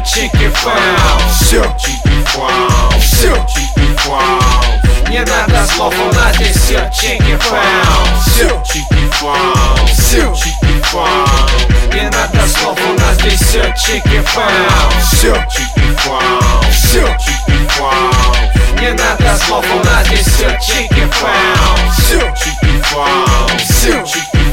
чики-фаус. Все Чики-фаус. Все Чики-фаус. Не надо слов, у нас здесь все чики-фаус. Все Чики-фаус. Все Чики-фаус. Не надо слов, у нас здесь все чики-фаус. Все Чики-фаус. Все Чики-фаус. Не надо слов, у нас здесь все чики-фаус. Все Чики-фаус. Все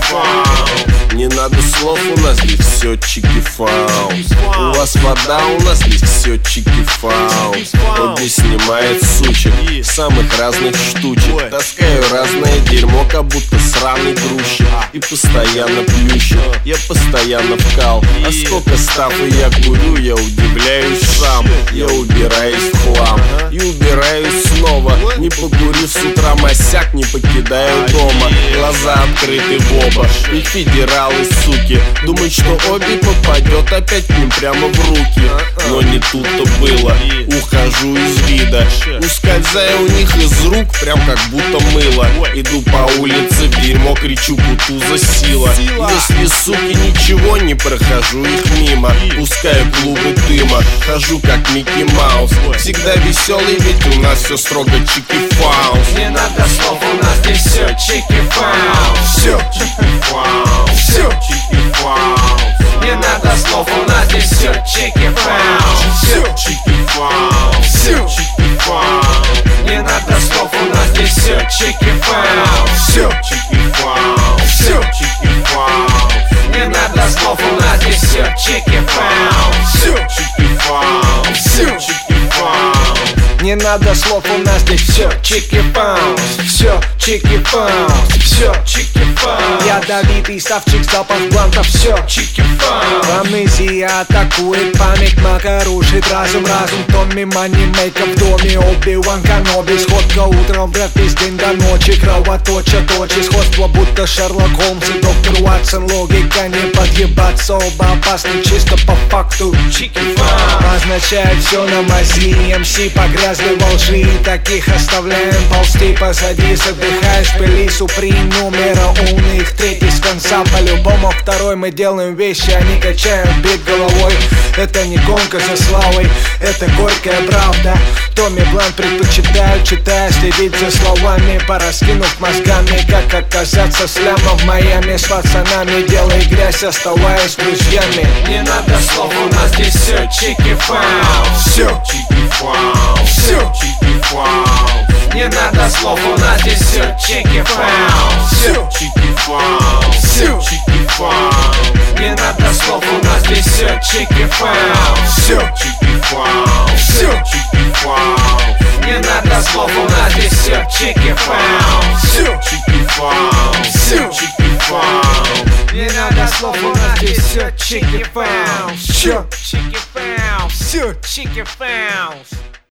Чики-фаус. Не надо слов, у нас здесь все чики-фаус. У вас вода, у нас здесь все чики-фаус. Обе снимает сучек, самых разных штучек. Таскаю разное дерьмо, как будто сраный грузчик. И постоянно плющит, я постоянно вкал. А сколько стафа я курю, я удивляюсь сам. Я убираюсь в хлам и убираюсь снова. Не покурив с утра масяк, не покидаю дома. Глаза открыты в оба, и федералы, суки, думают, что обе попадет опять к ним прямо в руки. Но не тут-то было, ухожу из вида, ускользаю у них из рук, прям как будто мыло. Иду по улице, в дерьмо кричу, Кутуза сила. Если, суки, ничего, не прохожу их мимо. Пускаю клубы дыма, хожу как Микки Маус. Всегда веселый, ведь у нас все строго чики-фаус. Не надо слов, у нас здесь все чики-фаус. Все Чики-фаус. Все Чики-фаус. Не надо слов, у нас здесь все чики-фаус. Все Чики-фаус. Все Чики-фаус. Не надо слов, у нас здесь все чики-фаус. Все Чики-фаус. Все Чики-фаус. Не надо слов, у нас здесь все чики-фаус. Все Чики-фаус. Все Чики-фаус. Не надо слов, у нас здесь все чики-фаус. Все чики-фаус. Все чики-фаус. Ядовитый ставчик, запах бланта. Все чики-фаус. Амнезия атакует, память мака рушит разум. Томми Манимейка в доме, Оби-Ван Каноби. Сходка утром, брат, весь день до ночи. Кровоточат очи, сходство будто Шерлок Холмс и доктор Уотсон. Логика не подъебаться, оба опасны чисто по факту. Чики-фаус означает все на мази. МС погрязли во лжи, таких оставляем ползти позади. Задыхаешь в пыли, суприм номера умных. Третий с конца, по-любому второй. Мы делаем вещи, они качают бит головой. Это не гонка за славой, это горькая правда. Томми Блан предпочитают, читая, следить за словами. Пораскинув мозгами, как оказаться сляма в Майами. С пацанами делай грязь, оставаясь друзьями. Не надо слов, у нас здесь все чики-фаус. Все Чики-фаус. Все Чики-фаус. Не надо слов, у нас здесь все чики-фаус. Все Чики-фаус. Все Чики-фаус. Не надо слов, у нас здесь все чики-фаус. Все Чики-фаус. Все Чики-фаус. Не надо слов, у нас здесь все чики-фаус. Все Чики-фаус. Все Чики-фаус. Не надо слов, у нас здесь все чики-фаус. Все Чики-фаус. Все Чики-фаус.